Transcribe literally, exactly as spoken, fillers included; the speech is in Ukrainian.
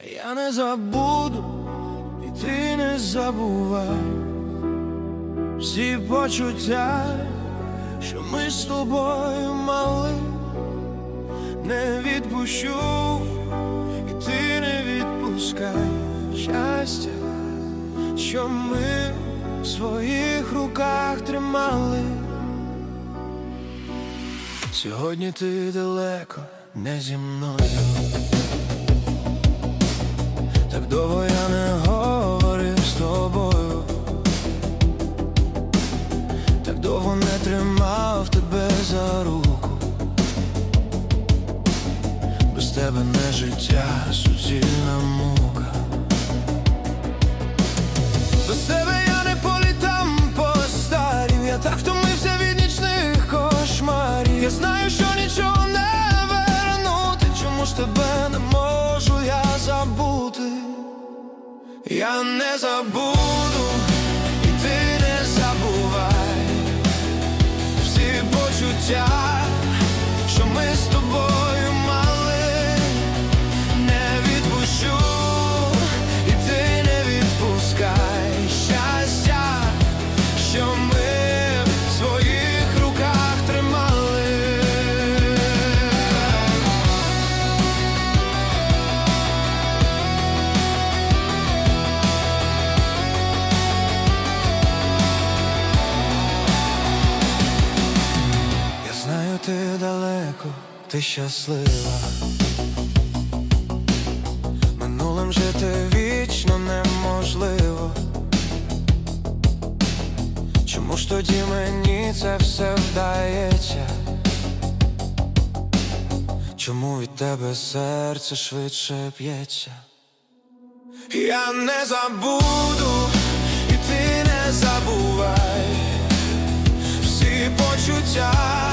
Я не забуду, і ти не забувай всі почуття, що ми з тобою мали. Не відпущу, і ти не відпускай щастя, що ми в своїх руках тримали. Сьогодні ти далеко, не зі мною. Так довго я не говорив з тобою, так довго не тримав тебе за руку. Без тебе не життя, суцільна мука. Без тебе я не по літам постарів. Я так втомився від нічних кошмарів. Я знаю, що нічого не вернути. Чому ж тебе не можу я забути? Я не забуду, і ти не забувай всі почуття, що ми з тобою мали. Не відпущу, і ти не відпускай щастя, що ми в своїх руках тримали. Я знаю, ти далеко, ти щаслива. Минулим жити вічно неможливо. Чому ж тоді мені це все вдається? Чому від тебе серце швидше б'ється? Я не забуду, і ти не забувай всі почуття,